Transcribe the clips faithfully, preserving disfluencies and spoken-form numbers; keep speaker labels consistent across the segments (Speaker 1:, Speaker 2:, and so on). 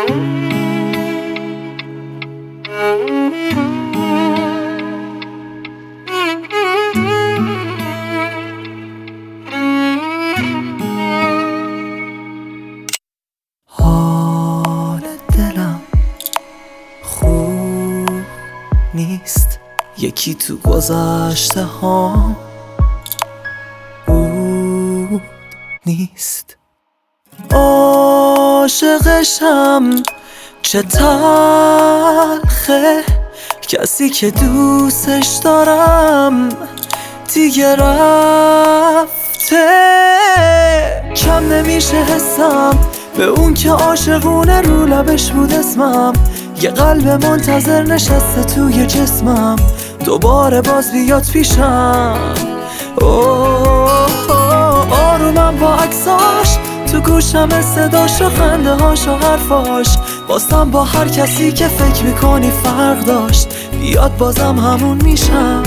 Speaker 1: حال دلم خوب نیست، یکی تو گذشته ها بود نیست. عاشقشم چه تلخه، کسی که دوستش دارم دیگه رفته. کم نمیشه حسم به اون که عاشقونه رو لبش بود اسمم. یه قلب منتظر نشسته توی جسمم، دوباره باز بیاد پیشم. اوه آرومم با عکساش، تو گوشم صداش و خنده هاش و حرفاش. بازم با هر کسی که فکر میکنی فرق داشت، بیاد بازم همون میشم.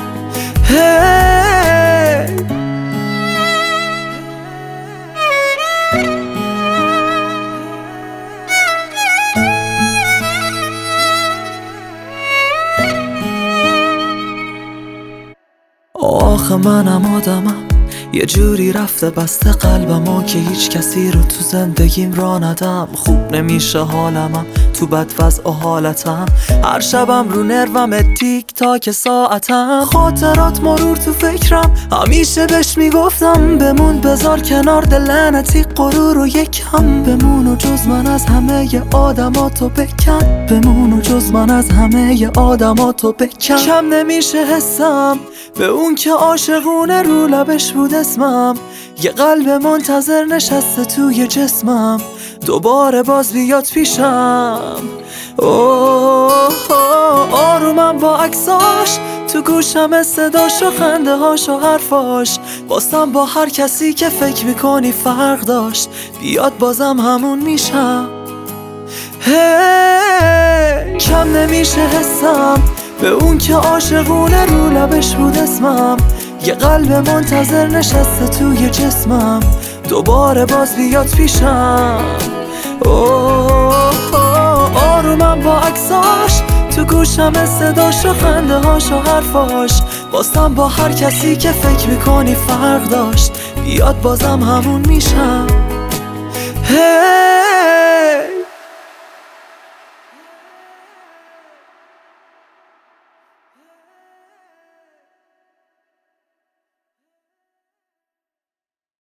Speaker 1: hey. آخه منم آدمم، یه جوری رفته بسته قلبم که هیچ کسی رو تو زندگیم را ندم. خوب نمیشه حالمم تو بد وضع و حالتم، هر شبم رو نروم تیک تاک ساعتم. خاطرات مرور تو فکرم، همیشه بهش میگفتم بمون بذار کنار دل لعنتی غرور و یکم بمون و جز من از همه ی آدماتو بکن. بمون و جز من از همه ی آدماتو بکن. کم نمیشه حسم به اون که عاشقونه رو لبش بود اسمم. یه قلب منتظر نشسته توی جسمم، دوباره باز بیاد پیشم. اوه آرومم با عکساش، تو گوشم صداش و خنده هاش و حرفاش. بازم با هر کسی که فکر میکنی فرق داشت، بیاد بازم همون میشم. hey. کم نمیشه حسم به اون که عاشقونه رو لبش بود اسمم. یه قلب منتظر نشسته توی جسمم، دوباره باز بیاد پیشم. اوه آرومم با عکساش، تو گوشم صداش و خنده هاش و حرفاش. بازم با هر کسی که فکر میکنی فرق داشت، بیاد بازم همون میشم. hey.